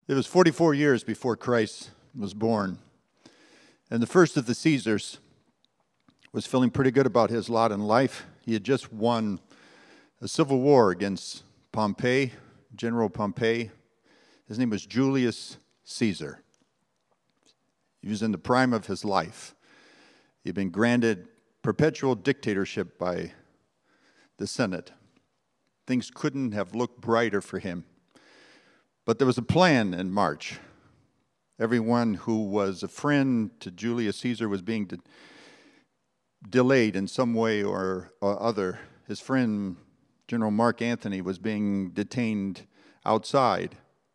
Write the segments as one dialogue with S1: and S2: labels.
S1: It was 44 years before Christ was born. And the first of the Caesars was feeling pretty good about his lot in life. He had just won a civil war against Pompey, General Pompey. His name was Julius Caesar. He was in the prime of his life. He had been granted perpetual dictatorship by the Senate. Things couldn't have looked brighter for him. But there was a plan in March. Everyone who was a friend to Julius Caesar was being delayed in some way or other. His friend, General Mark Antony, was being detained outside.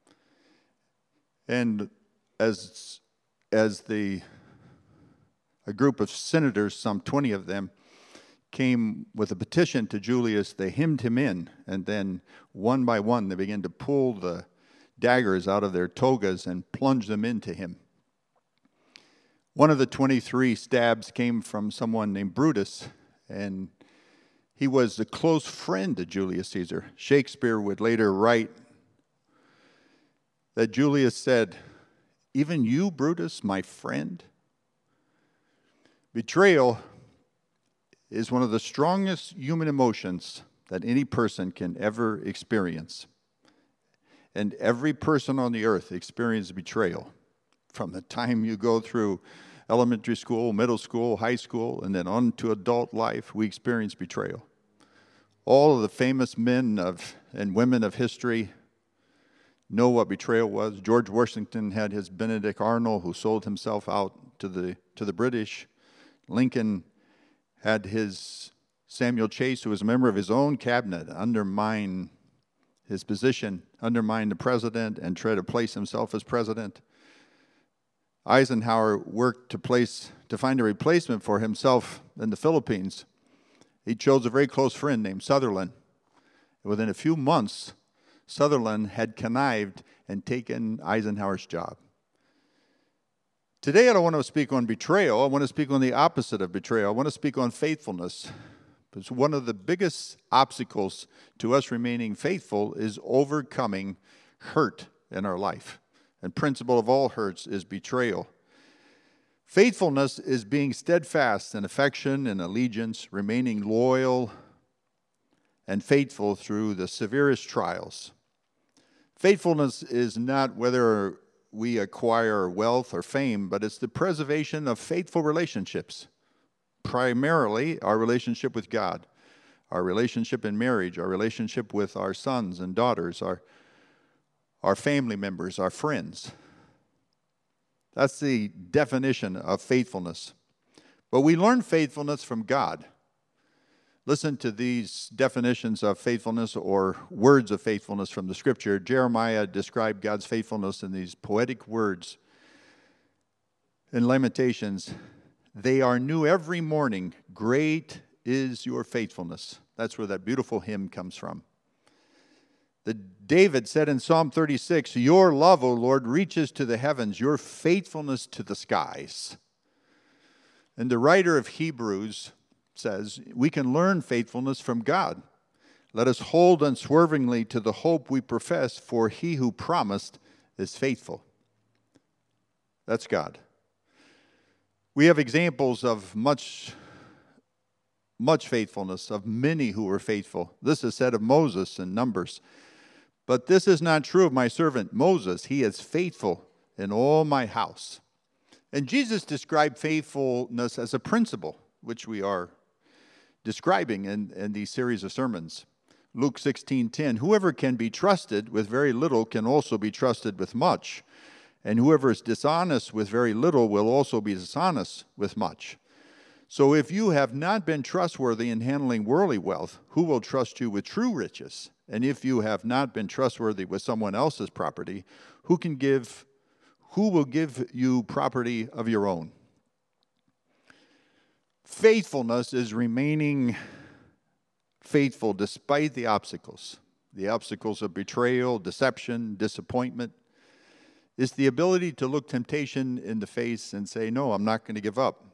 S1: And as a group of senators, some 20 of them, came with a petition to Julius, they hemmed him in, and then one by one they began to pull the daggers out of their togas and plunge them into him. One of the 23 stabs came from someone named Brutus, and he was a close friend to Julius Caesar. Shakespeare would later write that Julius said, "Even you, Brutus, my friend?" Betrayal is one of the strongest human emotions that any person can ever experience. And every person on the earth experiences betrayal. From the time you go through elementary school, middle school, high school, and then on to adult life, we experience betrayal. All of the famous men and women of history know what betrayal was. George Washington had his Benedict Arnold, who sold himself out to the British. Lincoln had his Samuel Chase, who was a member of his own cabinet, undermine his position, undermine the president, and try to place himself as president. Eisenhower worked to find a replacement for himself in the Philippines. He chose a very close friend named Sutherland. Within a few months, Sutherland had connived and taken Eisenhower's job. Today I don't want to speak on betrayal. I want to speak on the opposite of betrayal. I want to speak on faithfulness. Because one of the biggest obstacles to us remaining faithful is overcoming hurt in our life. And principle of all hurts is betrayal. Faithfulness is being steadfast in affection and allegiance, remaining loyal and faithful through the severest trials. Faithfulness is not whether we acquire wealth or fame, but it's the preservation of faithful relationships. Primarily, our relationship with God, our relationship in marriage, our relationship with our sons and daughters, our family members, our friends. That's the definition of faithfulness. But we learn faithfulness from God. Listen to these definitions of faithfulness or words of faithfulness from the Scripture. Jeremiah described God's faithfulness in these poetic words. In Lamentations, "They are new every morning. Great is your faithfulness." That's where that beautiful hymn comes from. David said in Psalm 36, "Your love, O Lord, reaches to the heavens, your faithfulness to the skies." And the writer of Hebrews says, we can learn faithfulness from God. "Let us hold unswervingly to the hope we profess, for he who promised is faithful." That's God. We have examples of much faithfulness, of many who were faithful. This is said of Moses in Numbers. "But this is not true of my servant Moses. He is faithful in all my house." And Jesus described faithfulness as a principle, which we are describing in these series of sermons. Luke 16:10, "Whoever can be trusted with very little can also be trusted with much. And whoever is dishonest with very little will also be dishonest with much. So if you have not been trustworthy in handling worldly wealth, who will trust you with true riches? And if you have not been trustworthy with someone else's property, who will give you property of your own?" Faithfulness is remaining faithful despite the obstacles of betrayal, deception, disappointment. It's the ability to look temptation in the face and say, "No, I'm not going to give up."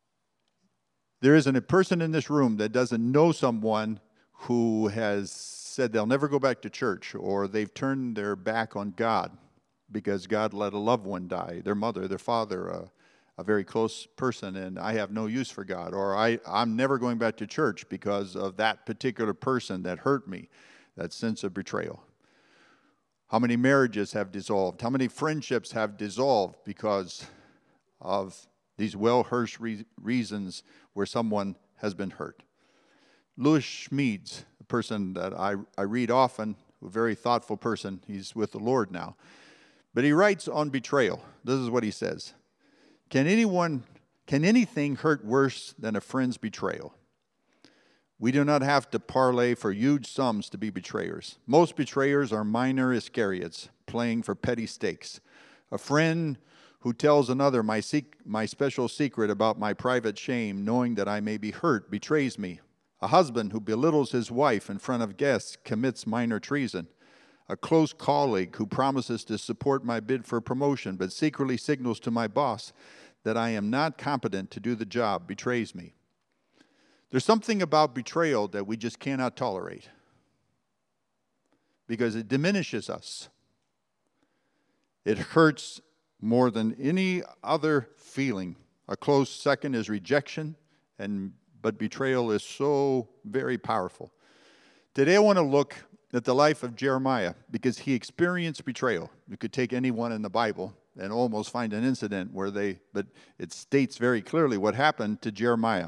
S1: There isn't a person in this room that doesn't know someone who has said they'll never go back to church, or they've turned their back on God because God let a loved one die, their mother, their father, a very close person, and I have no use for God, or I'm never going back to church because of that particular person that hurt me, that sense of betrayal. How many marriages have dissolved? How many friendships have dissolved because of these well-rehearsed reasons where someone has been hurt? Louis Schmeeds, a person that I read often, a very thoughtful person. He's with the Lord now. But he writes on betrayal. This is what he says. Can anything hurt worse than a friend's betrayal? We do not have to parlay for huge sums to be betrayers. Most betrayers are minor Iscariots playing for petty stakes. A friend who tells another my special secret about my private shame, knowing that I may be hurt, betrays me. A husband who belittles his wife in front of guests commits minor treason. A close colleague who promises to support my bid for promotion but secretly signals to my boss that I am not competent to do the job betrays me. There's something about betrayal that we just cannot tolerate because it diminishes us. It hurts more than any other feeling. A close second is rejection, but betrayal is so very powerful. Today I want to look at the life of Jeremiah because he experienced betrayal. You could take anyone in the Bible and almost find an incident but it states very clearly what happened to Jeremiah.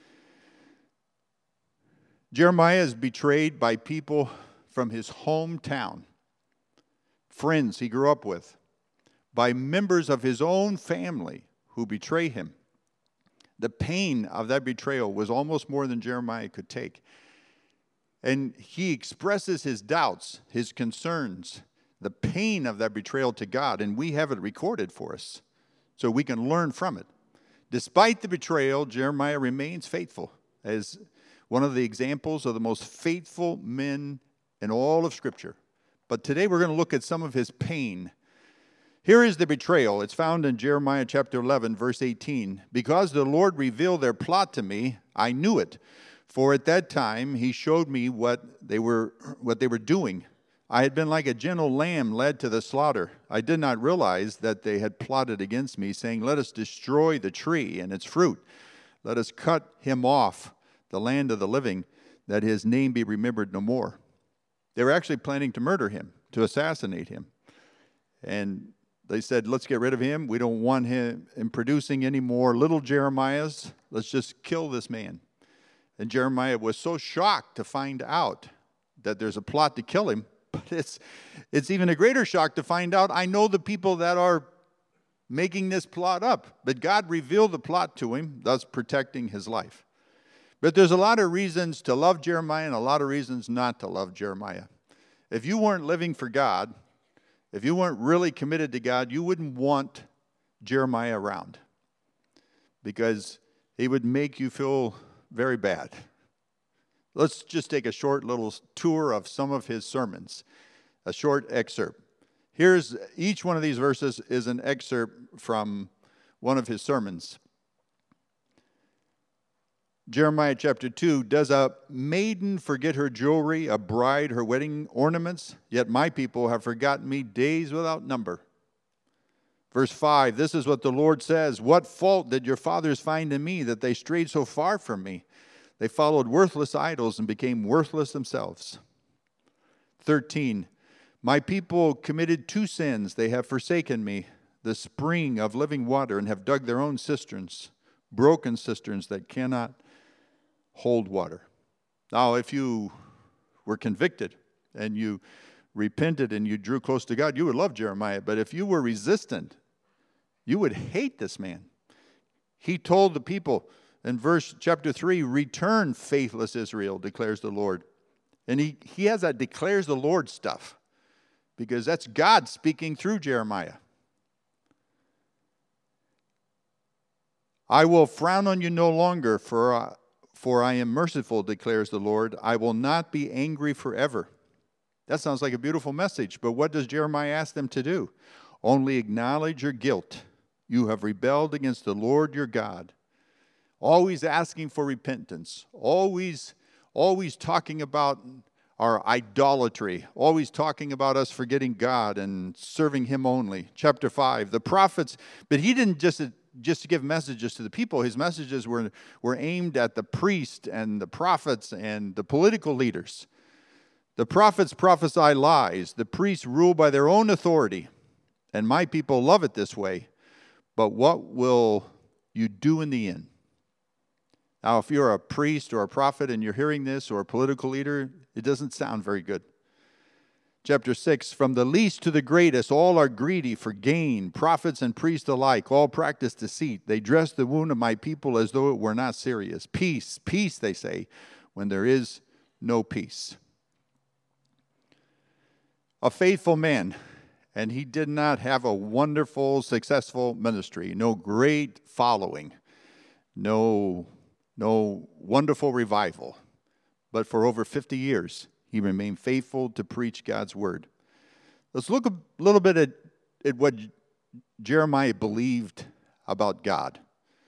S1: Jeremiah is betrayed by people from his hometown, friends he grew up with, by members of his own family who betray him. The pain of that betrayal was almost more than Jeremiah could take. And he expresses his doubts, his concerns, the pain of that betrayal to God, and we have it recorded for us so we can learn from it. Despite the betrayal, Jeremiah remains faithful as one of the examples of the most faithful men in all of Scripture. But today we're going to look at some of his pain. Here is the betrayal. It's found in Jeremiah chapter 11, verse 18. Because the Lord revealed their plot to me, I knew it. For at that time he showed me what they were doing. I had been like a gentle lamb led to the slaughter. I did not realize that they had plotted against me, saying, let us destroy the tree and its fruit. Let us cut him off the land of the living, that his name be remembered no more. They were actually planning to murder him, to assassinate him. And they said, let's get rid of him. We don't want him in producing any more little Jeremiahs. Let's just kill this man. And Jeremiah was so shocked to find out that there's a plot to kill him. But it's even a greater shock to find out I know the people that are making this plot up. But God revealed the plot to him, thus protecting his life. But there's a lot of reasons to love Jeremiah and a lot of reasons not to love Jeremiah. If you weren't living for God, if you weren't really committed to God, you wouldn't want Jeremiah around because he would make you feel very bad. Let's just take a short little tour of some of his sermons, a short excerpt. Here's each one of these verses is an excerpt from one of his sermons. Jeremiah chapter 2, does a maiden forget her jewelry, a bride her wedding ornaments? Yet my people have forgotten me days without number. Verse 5, this is what the Lord says. What fault did your fathers find in me that they strayed so far from me? They followed worthless idols and became worthless themselves. 13, my people committed two sins. They have forsaken me, the spring of living water, and have dug their own cisterns, broken cisterns that cannot hold water. Now, if you were convicted and you repented and you drew close to God, you would love Jeremiah. But if you were resistant, you would hate this man. He told the people in chapter 3, return, faithless Israel, declares the Lord. And he has that declares the Lord stuff because that's God speaking through Jeremiah. I will frown on you no longer, for I am merciful, declares the Lord. I will not be angry forever. That sounds like a beautiful message, but what does Jeremiah ask them to do? Only acknowledge your guilt. You have rebelled against the Lord your God. Always asking for repentance. Always talking about our idolatry, always talking about us forgetting God and serving Him only. Chapter 5, the prophets, but he didn't just give messages to the people. His messages were aimed at the priest and the prophets and the political leaders. The prophets prophesy lies. The priests rule by their own authority. And my people love it this way. But what will you do in the end? Now, if you're a priest or a prophet and you're hearing this, or a political leader, it doesn't sound very good. Chapter 6, from the least to the greatest, all are greedy for gain. Prophets and priests alike, all practice deceit. They dress the wound of my people as though it were not serious. Peace, peace, they say, when there is no peace. A faithful man, and he did not have a wonderful, successful ministry, no great following, no wonderful revival. But for over 50 years, he remained faithful to preach God's word. Let's look a little bit at what Jeremiah believed about God.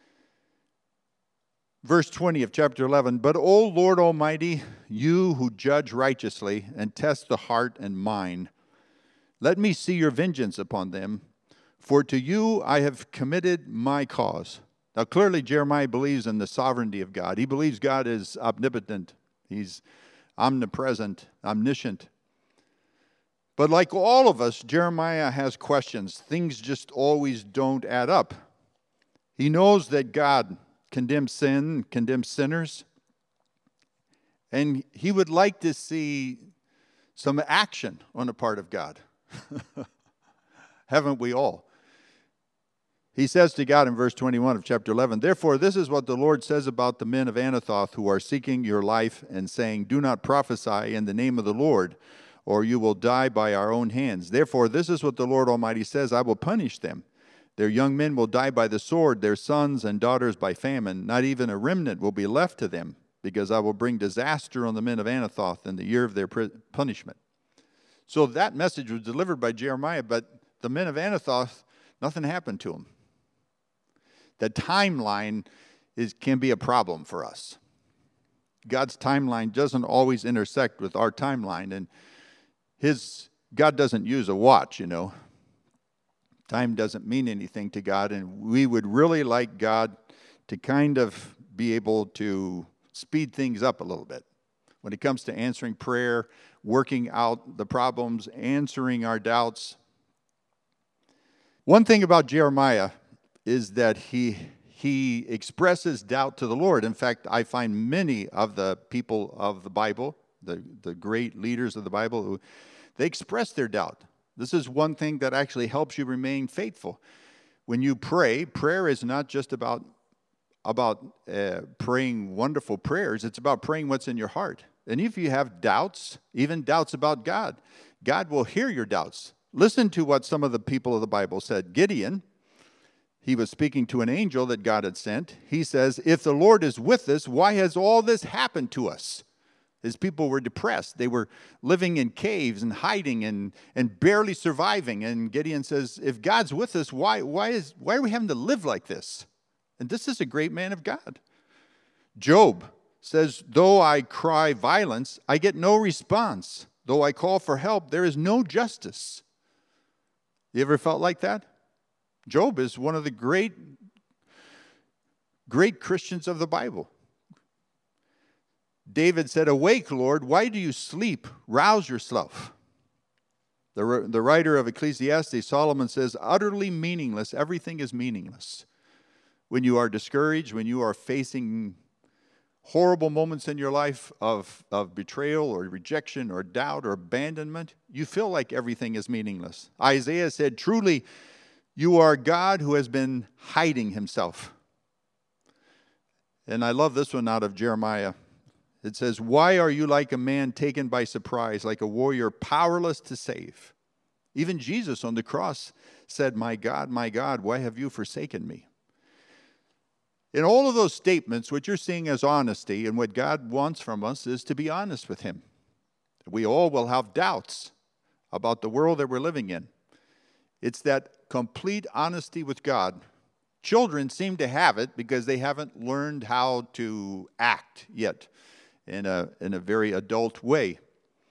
S1: Verse 20 of chapter 11, but O Lord Almighty, you who judge righteously and test the heart and mind, let me see your vengeance upon them, for to you I have committed my cause. Now clearly Jeremiah believes in the sovereignty of God. He believes God is omnipotent. He's omnipresent, omniscient. But like all of us, Jeremiah has questions. Things just always don't add up. He knows that God condemns sin, condemns sinners. And he would like to see some action on the part of God. Haven't we all? He says to God in verse 21 of chapter 11, therefore this is what the Lord says about the men of Anathoth who are seeking your life and saying, do not prophesy in the name of the Lord, or you will die by our own hands. Therefore this is what the Lord Almighty says, I will punish them. Their young men will die by the sword, their sons and daughters by famine. Not even a remnant will be left to them, because I will bring disaster on the men of Anathoth in the year of their punishment. So that message was delivered by Jeremiah, but the men of Anathoth, nothing happened to them. The timeline can be a problem for us. God's timeline doesn't always intersect with our timeline, and God doesn't use a watch, you know. Time doesn't mean anything to God, and we would really like God to kind of be able to speed things up a little bit when it comes to answering prayer, working out the problems, answering our doubts. One thing about Jeremiah is that he expresses doubt to the Lord. In fact, I find many of the people of the Bible, the great leaders of the Bible, they express their doubt. This is one thing that actually helps you remain faithful. When you pray, prayer is not just about praying wonderful prayers. It's about praying what's in your heart. And if you have doubts, even doubts about God, God will hear your doubts. Listen to what some of the people of the Bible said. Gideon, he was speaking to an angel that God had sent. He says, if the Lord is with us, why has all this happened to us? His people were depressed. They were living in caves and hiding and barely surviving. And Gideon says, if God's with us, why are we having to live like this? And this is a great man of God. Job says, though I cry violence, I get no response. Though I call for help, there is no justice. You ever felt like that? Job is one of the great Christians of the Bible. David said, awake, Lord, why do you sleep? Rouse yourself. The writer of Ecclesiastes, Solomon, says, utterly meaningless. Everything is meaningless. When you are discouraged, when you are facing horrible moments in your life of betrayal or rejection or doubt or abandonment, you feel like everything is meaningless. Isaiah said, truly, you are God who has been hiding himself. And I love this one out of Jeremiah. It says, why are you like a man taken by surprise, like a warrior powerless to save? Even Jesus on the cross said, my God, why have you forsaken me? In all of those statements, what you're seeing as honesty, and what God wants from us is to be honest with him. We all will have doubts about the world that we're living in. It's that complete honesty with God. Children seem to have it because they haven't learned how to act yet in a very adult way.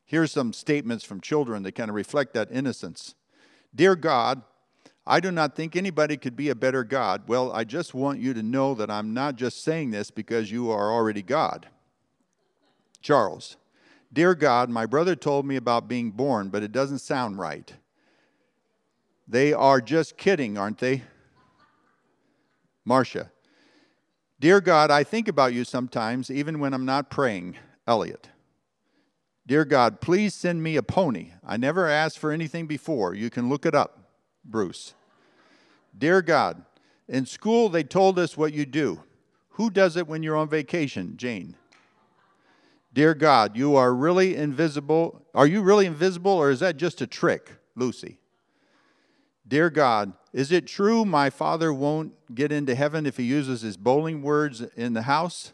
S1: Here's some statements from children that kind of reflect that innocence. Dear God, I do not think anybody could be a better God. Well, I just want you to know that I'm not just saying this because you are already God. Charles, dear God, my brother told me about being born, but it doesn't sound right. They are just kidding, aren't they? Marcia, dear God, I think about you sometimes, even when I'm not praying. Elliot, dear God, please send me a pony. I never asked for anything before. You can look it up. Bruce, dear God, in school they told us what you do. Who does it when you're on vacation? Jane. Dear God, you are really invisible. Are you really invisible, or is that just a trick? Lucy. Dear God, is it true my father won't get into heaven if he uses his bowling words in the house?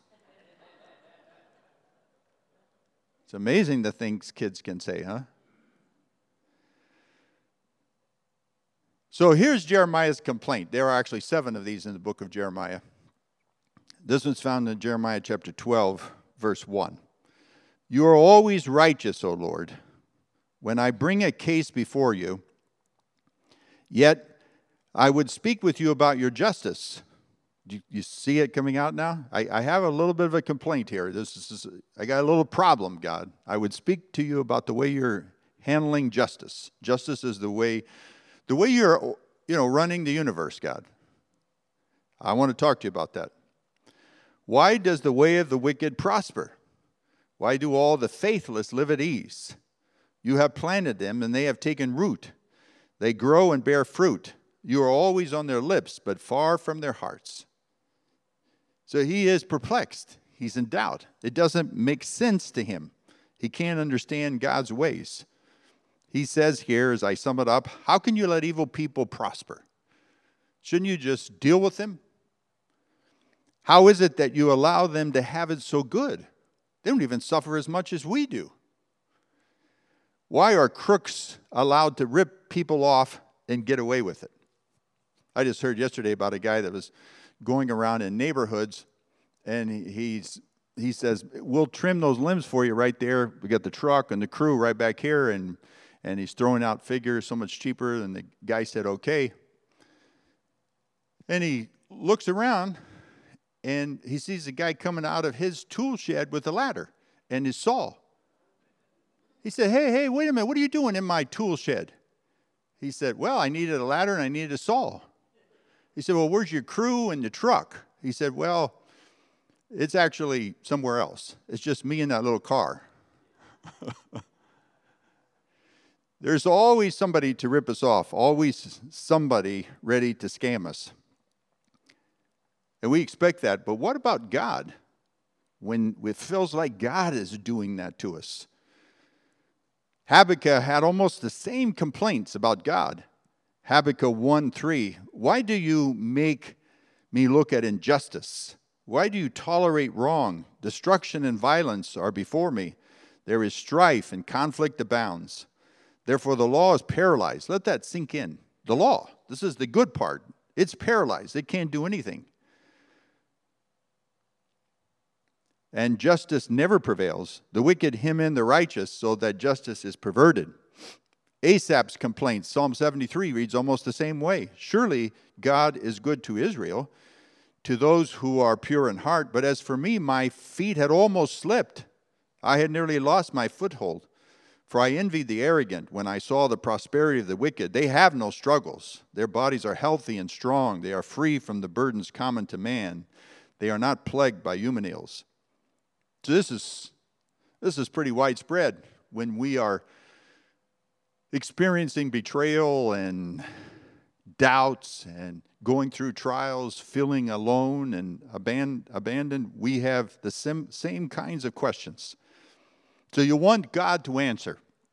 S1: It's amazing the things kids can say, huh? So here's Jeremiah's complaint. There are actually 7 of these in the book of Jeremiah. This one's found in Jeremiah chapter 12, verse 1. You are always righteous, O Lord, when I bring a case before you. Yet I would speak with you about your justice. Do you see it coming out now? I have a little bit of a complaint here. I got a little problem, God. I would speak to you about the way you're handling justice. Justice is the way you're, running the universe, God. I want to talk to you about that. Why does the way of the wicked prosper? Why do all the faithless live at ease? You have planted them, and they have taken root. They grow and bear fruit. You are always on their lips, but far from their hearts. So he is perplexed. He's in doubt. It doesn't make sense to him. He can't understand God's ways. He says here, as I sum it up, how can you let evil people prosper? Shouldn't you just deal with them? How is it that you allow them to have it so good? They don't even suffer as much as we do. Why are crooks allowed to rip people off and get away with it? I just heard yesterday about a guy that was going around in neighborhoods, and he says, we'll trim those limbs for you right there. We got the truck and the crew right back here, and he's throwing out figures so much cheaper. And the guy said, okay. And he looks around, and he sees a guy coming out of his tool shed with a ladder and his saw. He said, hey, wait a minute. What are you doing in my tool shed? He said, well, I needed a ladder and I needed a saw. He said, well, where's your crew and the truck? He said, well, it's actually somewhere else. It's just me in that little car. There's always somebody to rip us off, always somebody ready to scam us. And we expect that, but what about God? When it feels like God is doing that to us. Habakkuk had almost the same complaints about God. Habakkuk 1:3, why do you make me look at injustice? Why do you tolerate wrong? Destruction and violence are before me. There is strife and conflict abounds. Therefore the law is paralyzed. Let that sink in. The law, this is the good part. It's paralyzed. It can't do anything. And justice never prevails. The wicked hem in the righteous, so that justice is perverted. Asaph's complaint, Psalm 73, reads almost the same way. Surely God is good to Israel, to those who are pure in heart. But as for me, my feet had almost slipped. I had nearly lost my foothold. For I envied the arrogant when I saw the prosperity of the wicked. They have no struggles. Their bodies are healthy and strong. They are free from the burdens common to man. They are not plagued by human ills. So this is pretty widespread when we are experiencing betrayal and doubts and going through trials, feeling alone and abandoned. We have the same kinds of questions. So you want God to answer.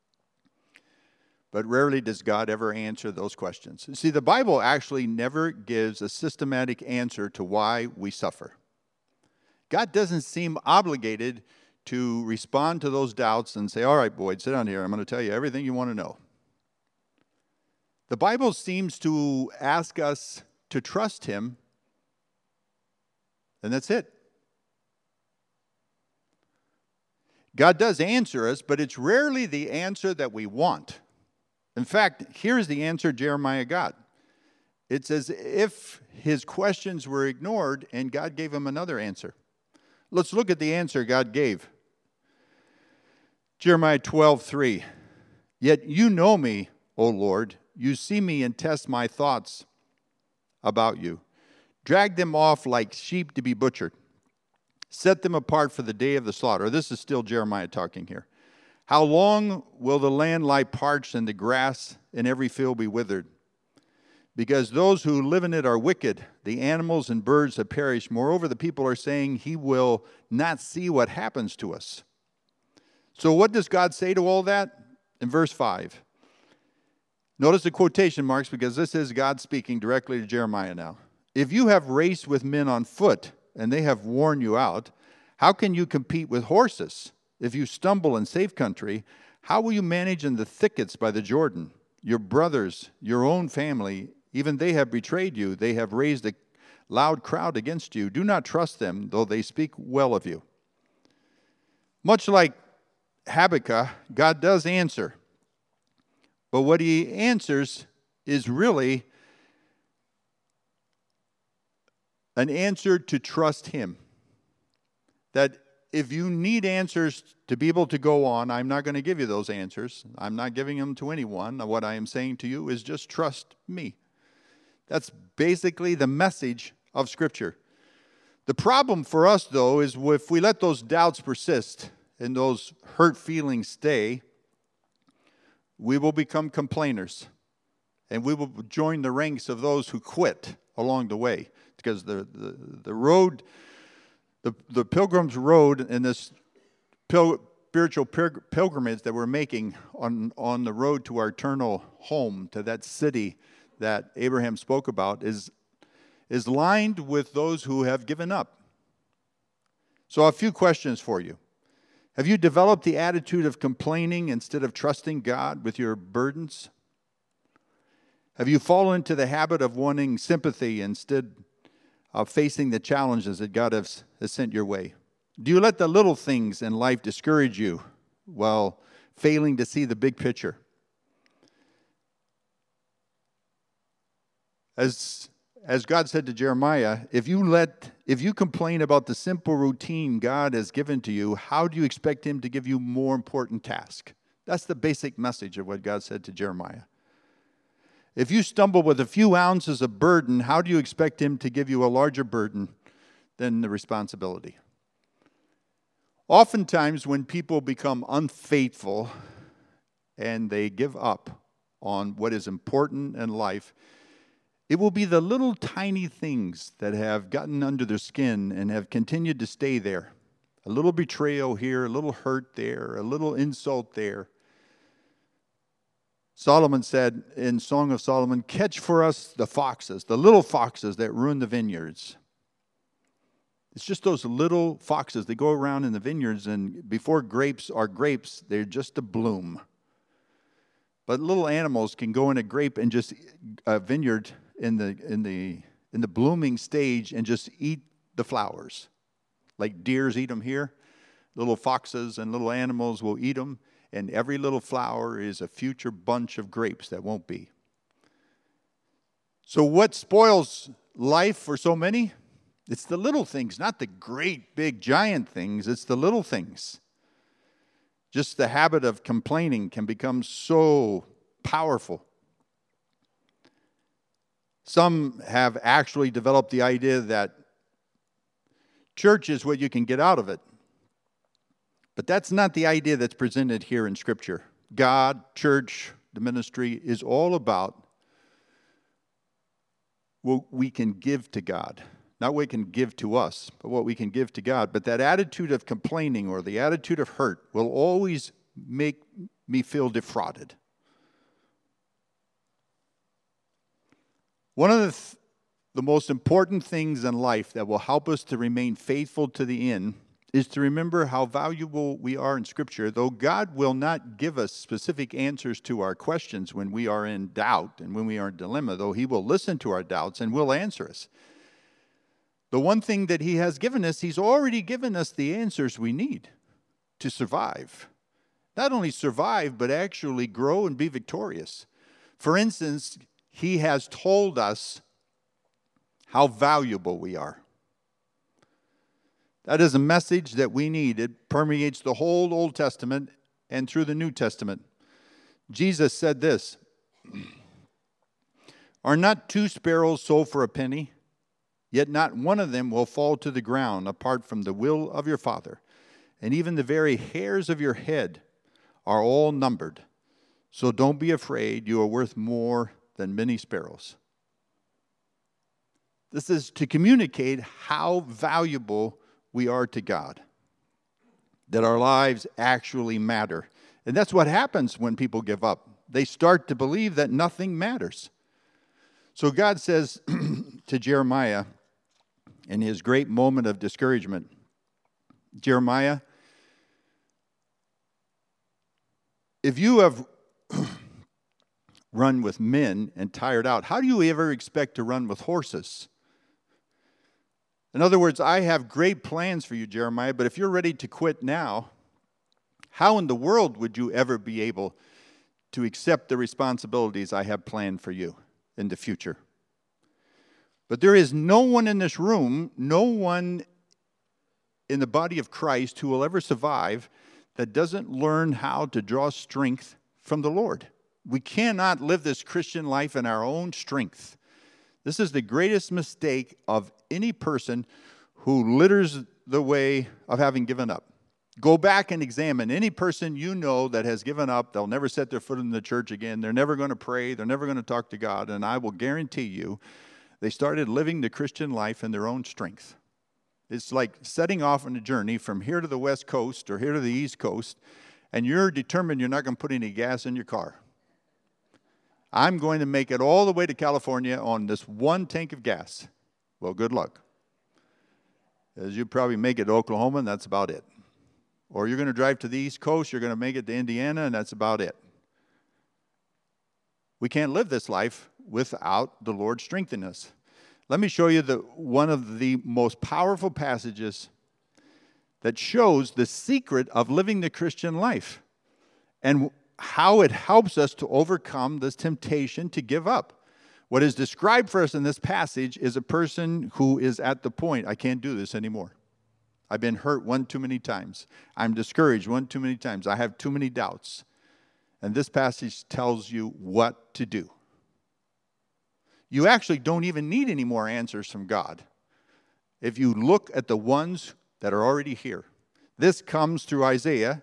S1: But rarely does God ever answer those questions. See, the Bible actually never gives a systematic answer to why we suffer. God doesn't seem obligated to respond to those doubts and say, all right, Boyd, sit down here. I'm going to tell you everything you want to know. The Bible seems to ask us to trust him, and that's it. God does answer us, but it's rarely the answer that we want. In fact, here's the answer Jeremiah got. It's as if his questions were ignored and God gave him another answer. Let's look at the answer God gave. Jeremiah 12:3. Yet you know me, O Lord. You see me and test my thoughts about you. Drag them off like sheep to be butchered. Set them apart for the day of the slaughter. This is still Jeremiah talking here. How long will the land lie parched and the grass in every field be withered? Because those who live in it are wicked. The animals and birds have perished. Moreover, the people are saying he will not see what happens to us. So what does God say to all that? In verse 5. Notice the quotation marks because this is God speaking directly to Jeremiah now. If you have raced with men on foot and they have worn you out, how can you compete with horses? If you stumble in safe country, how will you manage in the thickets by the Jordan? Your brothers, your own family, even they have betrayed you. They have raised a loud crowd against you. Do not trust them, though they speak well of you. Much like Habakkuk, God does answer. But what he answers is really an answer to trust him. That if you need answers to be able to go on, I'm not going to give you those answers. I'm not giving them to anyone. What I am saying to you is just trust me. That's basically the message of Scripture. The problem for us, though, is if we let those doubts persist and those hurt feelings stay, we will become complainers. And we will join the ranks of those who quit along the way. Because the road, the Pilgrim's Road and this spiritual pilgrimage that we're making on the road to our eternal home, to that city that Abraham spoke about, is lined with those who have given up. So a few questions for you. Have you developed the attitude of complaining instead of trusting God with your burdens? Have you fallen into the habit of wanting sympathy instead of facing the challenges that God has sent your way? Do you let the little things in life discourage you while failing to see the big picture? As God said to Jeremiah, if you complain about the simple routine God has given to you, how do you expect him to give you more important tasks? That's the basic message of what God said to Jeremiah. If you stumble with a few ounces of burden, how do you expect him to give you a larger burden than the responsibility? Oftentimes, when people become unfaithful and they give up on what is important in life, it will be the little tiny things that have gotten under their skin and have continued to stay there. A little betrayal here, a little hurt there, a little insult there. Solomon said in Song of Solomon, catch for us the foxes, the little foxes that ruin the vineyards. It's just those little foxes. They go around in the vineyards, and before grapes are grapes, they're just a bloom. But little animals can go in a grape and just a vineyard in the blooming stage and just eat the flowers. Like deers eat them here, little foxes and little animals will eat them, and every little flower is a future bunch of grapes that won't be. So what spoils life for so many? It's the little things, not the great, big, giant things. It's the little things. Just the habit of complaining can become so powerful. Some have actually developed the idea that church is what you can get out of it. But that's not the idea that's presented here in Scripture. God, church, the ministry is all about what we can give to God. Not what we can give to us, but what we can give to God. But that attitude of complaining or the attitude of hurt will always make me feel defrauded. One of the most important things in life that will help us to remain faithful to the end is to remember how valuable we are in Scripture. Though God will not give us specific answers to our questions when we are in doubt and when we are in dilemma, though He will listen to our doubts and will answer us. The one thing that He has given us, He's already given us the answers we need. to survive. Not only survive, but actually grow and be victorious. For instance, he has told us how valuable we are. That is a message that we need. It permeates the whole Old Testament and through the New Testament. Jesus said this, "Are not 2 sparrows sold for a penny? Yet not one of them will fall to the ground apart from the will of your Father. And even the very hairs of your head are all numbered. So don't be afraid, you are worth more than many sparrows." This is to communicate how valuable we are to God, that our lives actually matter. And that's what happens when people give up. They start to believe that nothing matters. So God says to Jeremiah in his great moment of discouragement, Jeremiah, if you have run with men and tired out, how do you ever expect to run with horses? In other words, I have great plans for you, Jeremiah, but if you're ready to quit now, how in the world would you ever be able to accept the responsibilities I have planned for you in the future? But there is no one in this room, no one in the body of Christ who will ever survive that doesn't learn how to draw strength from the Lord. We cannot live this Christian life in our own strength. This is the greatest mistake of any person who litters the way of having given up. Go back and examine any person you know that has given up. They'll never set their foot in the church again. They're never going to pray. They're never going to talk to God. And I will guarantee you, they started living the Christian life in their own strength. It's like setting off on a journey from here to the West Coast or here to the East Coast, and you're determined you're not going to put any gas in your car. I'm going to make it all the way to California on this one tank of gas. Well, good luck. As you probably make it to Oklahoma, and that's about it. Or you're going to drive to the East Coast, you're going to make it to Indiana, and that's about it. We can't live this life without the Lord strengthening us. Let me show you one of the most powerful passages that shows the secret of living the Christian life and how it helps us to overcome this temptation to give up. What is described for us in this passage is a person who is at the point, I can't do this anymore. I've been hurt one too many times. I'm discouraged one too many times. I have too many doubts. And this passage tells you what to do. You actually don't even need any more answers from God if you look at the ones that are already here. This comes through Isaiah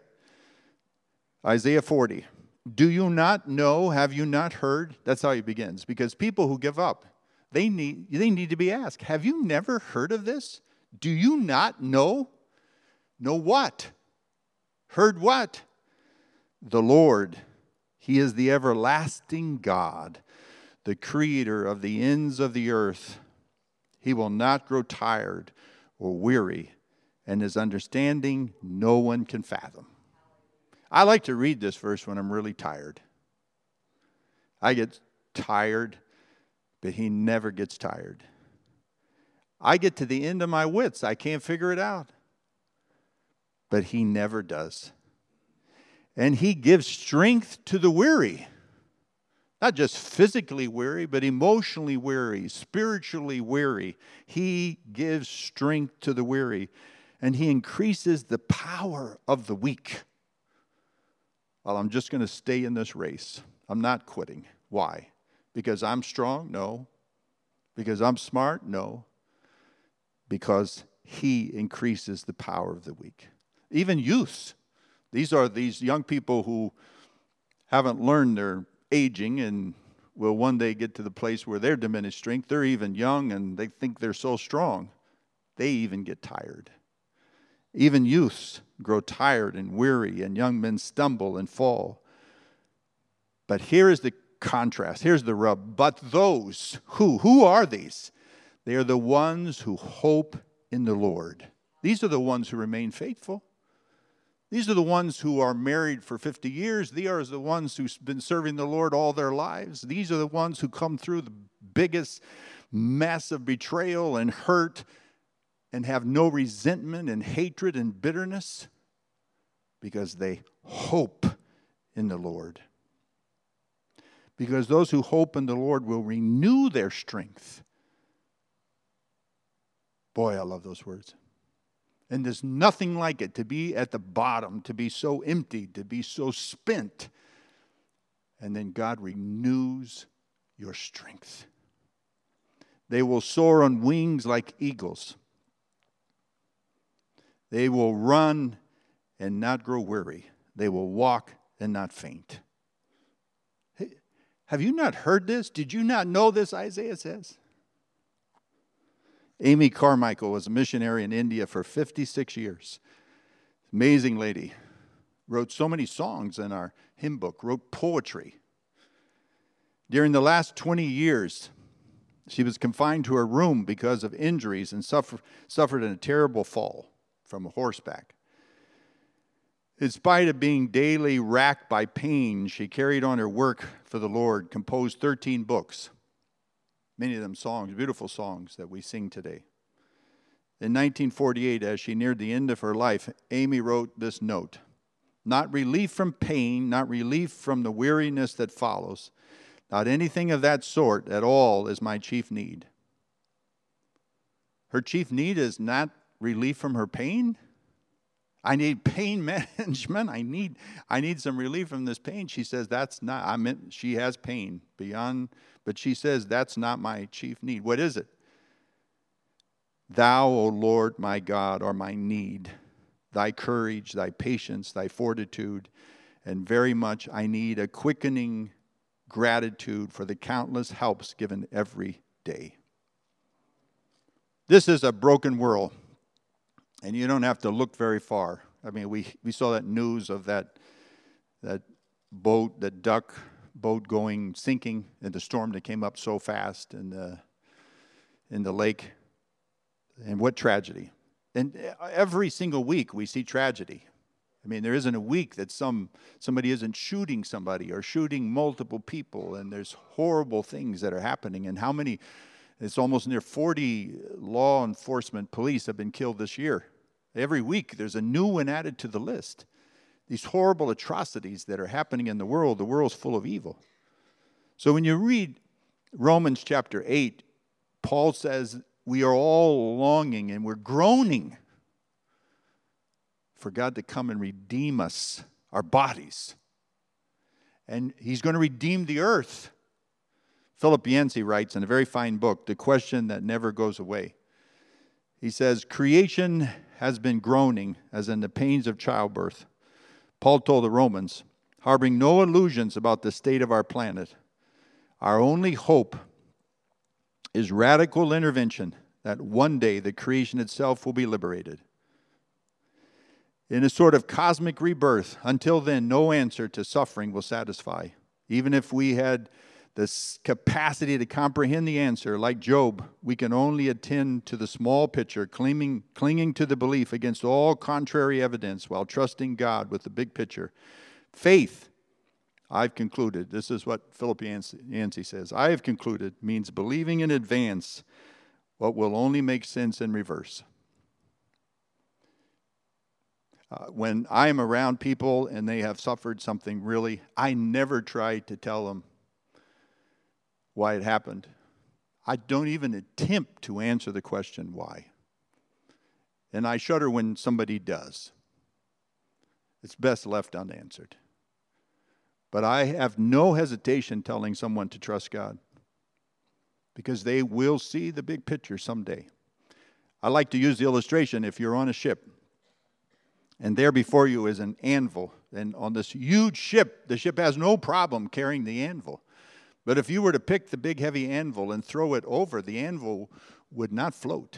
S1: 40. Do you not know? Have you not heard? That's how he begins. Because people who give up, they need to be asked, have you never heard of this? Do you not know? Know what? Heard what? The Lord, he is the everlasting God, the creator of the ends of the earth. He will not grow tired or weary, and his understanding no one can fathom. I like to read this verse when I'm really tired. I get tired, but he never gets tired. I get to the end of my wits. I can't figure it out. But he never does. And he gives strength to the weary. Not just physically weary, but emotionally weary, spiritually weary. He gives strength to the weary. And he increases the power of the weak. Well, I'm just going to stay in this race. I'm not quitting. Why? Because I'm strong? No. Because I'm smart? No. Because he increases the power of the weak. Even youths. These are these young people who haven't learned their aging and will one day get to the place where they're diminished strength. They're even young and they think they're so strong. They even get tired. Even youths grow tired and weary, and young men stumble and fall. But here is the contrast. Here's the rub. But those who are these? They are the ones who hope in the Lord. These are the ones who remain faithful. These are the ones who are married for 50 years. These are the ones who've been serving the Lord all their lives. These are the ones who come through the biggest mess of betrayal and hurt and have no resentment and hatred and bitterness. because they hope in the Lord. Because those who hope in the Lord will renew their strength. Boy, I love those words. And there's nothing like it, to be at the bottom, to be so empty, to be so spent. And then God renews your strength. They will soar on wings like eagles. They will run and not grow weary. They will walk and not faint. Hey, have you not heard this? Did you not know this, Isaiah says? Amy Carmichael was a missionary in India for 56 years. Amazing lady. Wrote so many songs in our hymn book, wrote poetry. During the last 20 years, she was confined to her room because of injuries and suffered a terrible fall from horseback. In spite of being daily racked by pain, she carried on her work for the Lord, composed 13 books, many of them songs, beautiful songs that we sing today. In 1948, as she neared the end of her life, Amy wrote this note: "Not relief from pain, not relief from the weariness that follows, not anything of that sort at all is my chief need." Her chief need is not relief from her pain. I need pain management. I need some relief from this pain. She says that's not, she has pain beyond, but she says that's not my chief need. What is it? Thou, O Lord, my God, are my need. Thy courage, thy patience, thy fortitude, and very much I need a quickening gratitude for the countless helps given every day. This is a broken world. And you don't have to look very far. I mean, we saw that news of that boat, that duck boat sinking in the storm that came up so fast in the lake. And what tragedy. And every single week we see tragedy. I mean, there isn't a week that somebody isn't shooting somebody or shooting multiple people, and there's horrible things that are happening. And how many, it's almost near 40 law enforcement police have been killed this year. Every week there's a new one added to the list. These horrible atrocities that are happening in the world's full of evil. So when you read Romans chapter 8, Paul says we are all longing and we're groaning for God to come and redeem us, our bodies. And he's going to redeem the earth. Philip Yancey writes in a very fine book, The Question That Never Goes Away. He says, creation has been groaning as in the pains of childbirth. Paul told the Romans, harboring no illusions about the state of our planet. Our only hope is radical intervention, that one day the creation itself will be liberated. In a sort of cosmic rebirth, until then, no answer to suffering will satisfy. Even if we had this capacity to comprehend the answer, like Job, we can only attend to the small picture, clinging to the belief against all contrary evidence while trusting God with the big picture. Faith, I've concluded, this is what Philip Yancey says, I have concluded means believing in advance what will only make sense in reverse. When I'm around people and they have suffered something really, I never try to tell them why it happened. I don't even attempt to answer the question why. And I shudder when somebody does. It's best left unanswered. But I have no hesitation telling someone to trust God, because they will see the big picture someday. I like to use the illustration, if you're on a ship and there before you is an anvil, and on this huge ship, the ship has no problem carrying the anvil. But if you were to pick the big heavy anvil and throw it over, the anvil would not float.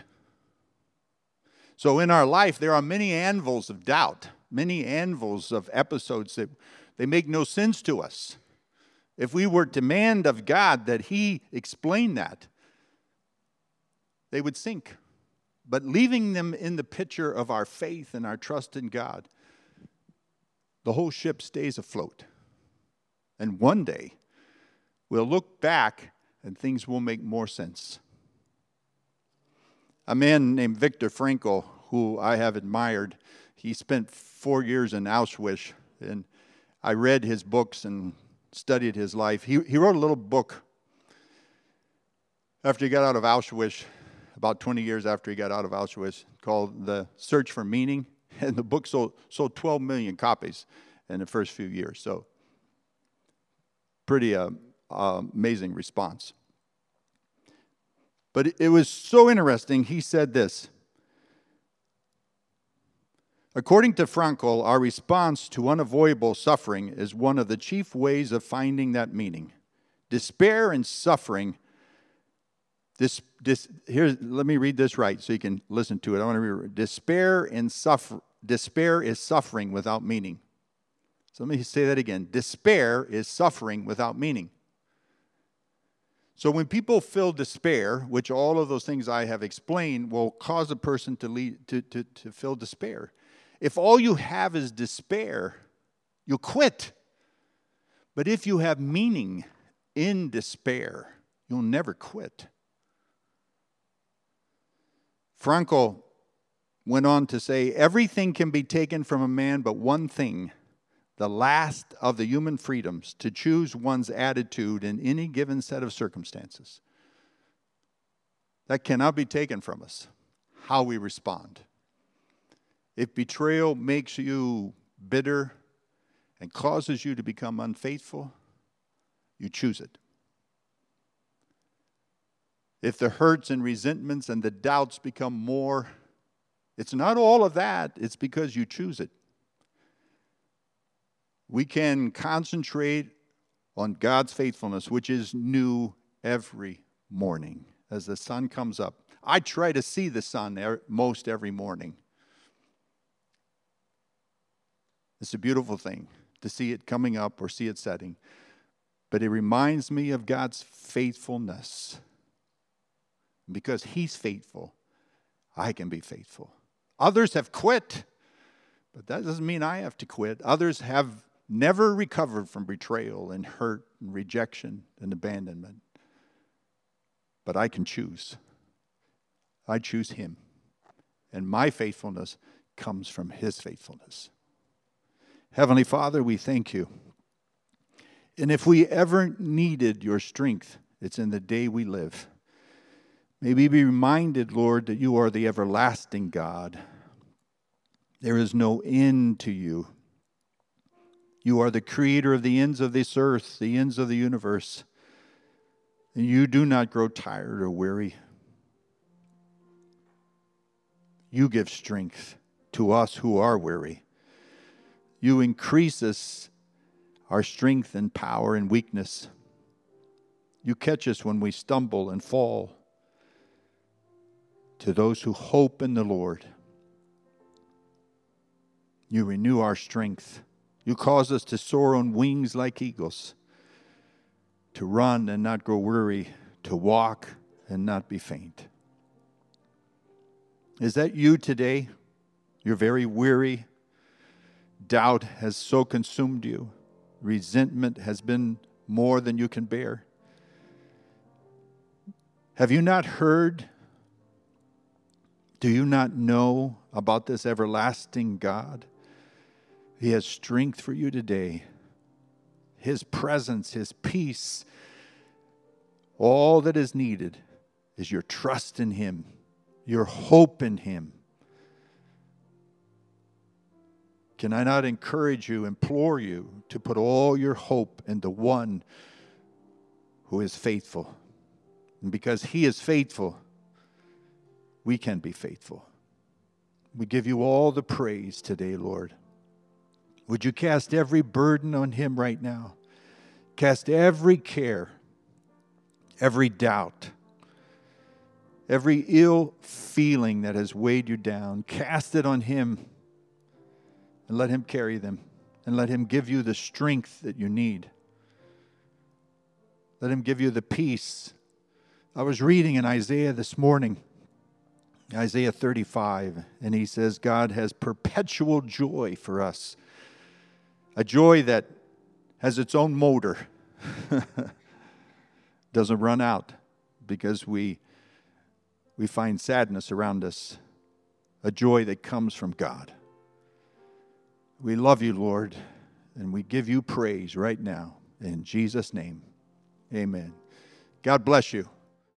S1: So in our life, there are many anvils of doubt, many anvils of episodes that they make no sense to us. If we were to demand of God that He explain that, they would sink. But leaving them in the picture of our faith and our trust in God, the whole ship stays afloat. And one day, we'll look back and things will make more sense. A man named Viktor Frankl, who I have admired, He spent 4 years in Auschwitz, and I read his books and studied his life. He wrote a little book after he got out of Auschwitz, about 20 years after he got out of Auschwitz, called The Search for Meaning. And the book sold 12 million copies in the first few years. So pretty amazing response. But it was so interesting. He said this: according to Frankl, our response to unavoidable suffering is one of the chief ways of finding that meaning. Despair and suffering. Here, let me read this right so you can listen to it. I want to read. Despair is suffering without meaning. So let me say that again. Despair is suffering without meaning. So when people feel despair, which all of those things I have explained will cause a person to feel despair. If all you have is despair, you'll quit. But if you have meaning in despair, you'll never quit. Frankl went on to say, everything can be taken from a man but one thing, the last of the human freedoms, to choose one's attitude in any given set of circumstances. That cannot be taken from us, how we respond. If betrayal makes you bitter and causes you to become unfaithful, you choose it. If the hurts and resentments and the doubts become more, it's not all of that, it's because you choose it. We can concentrate on God's faithfulness, which is new every morning as the sun comes up. I try to see the sun most every morning. It's a beautiful thing to see it coming up or see it setting. But it reminds me of God's faithfulness. Because He's faithful, I can be faithful. Others have quit, but that doesn't mean I have to quit. Others have never recovered from betrayal and hurt and rejection and abandonment. But I can choose. I choose Him. And my faithfulness comes from His faithfulness. Heavenly Father, we thank You. And if we ever needed Your strength, it's in the day we live. May we be reminded, Lord, that You are the everlasting God. There is no end to You. You are the creator of the ends of this earth, the ends of the universe. And You do not grow tired or weary. You give strength to us who are weary. You increase us, our strength and power and weakness. You catch us when we stumble and fall. To those who hope in the Lord, You renew our strength. You cause us to soar on wings like eagles, to run and not grow weary, to walk and not be faint. Is that you today? You're very weary. Doubt has so consumed you. Resentment has been more than you can bear. Have you not heard? Do you not know about this everlasting God? He has strength for you today. His presence, His peace. All that is needed is your trust in Him, your hope in Him. Can I not encourage you, implore you to put all your hope in the one who is faithful? And because He is faithful, we can be faithful. We give You all the praise today, Lord. Would You cast every burden on Him right now? Cast every care, every doubt, every ill feeling that has weighed you down. Cast it on Him and let Him carry them. And let Him give you the strength that you need. Let Him give you the peace. I was reading in Isaiah this morning, Isaiah 35, and he says God has perpetual joy for us. A joy that has its own motor. Doesn't run out because we find sadness around us. A joy that comes from God. We love you, Lord, and we give you praise right now. In Jesus' name, amen. God bless you.